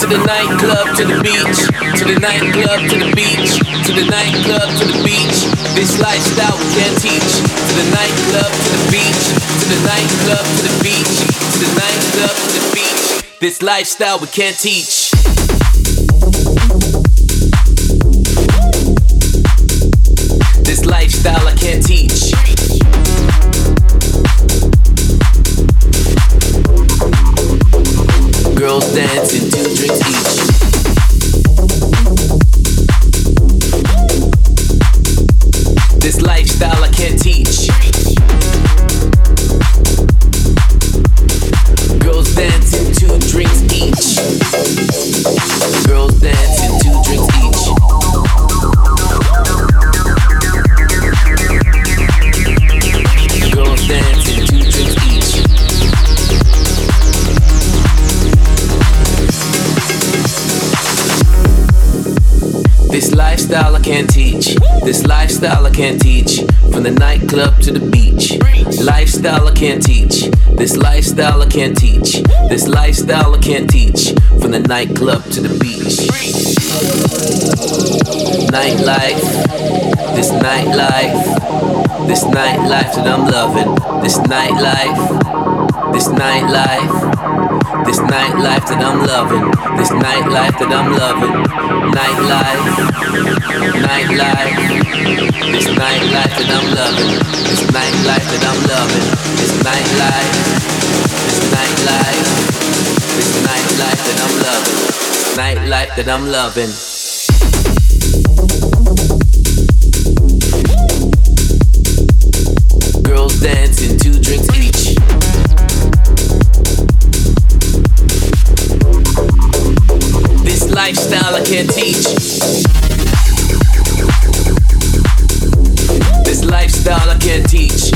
to the nightclub, to the beach, to the nightclub, to the beach, to the nightclub, to the beach. This lifestyle we can't teach. To the nightclub, to the beach, to the nightclub, to the beach, to the nightclub, to the beach. This lifestyle we can't teach. This lifestyle I can't teach. Girls dancing, 2 drinks each. This lifestyle I can't teach. Girls dancing, 2 drinks each. Girls dancing, 2 drinks each. Girls dancing, 2 drinks each. This lifestyle I can't teach. This lifestyle I can't teach. From the nightclub to the beach. Lifestyle I can't teach. This lifestyle I can't teach. This lifestyle I can't teach. From the nightclub to the beach. Nightlife. This nightlife. This nightlife that I'm loving. This nightlife. This nightlife. This nightlife that I'm loving. This nightlife that I'm loving. Nightlife. Nightlife. This nightlife that I'm loving. This nightlife that I'm loving. This nightlife. This nightlife. This nightlife that I'm loving. This nightlife that I'm loving. Girls dancing, 2 drinks each. This lifestyle I can't teach. This lifestyle I can't teach.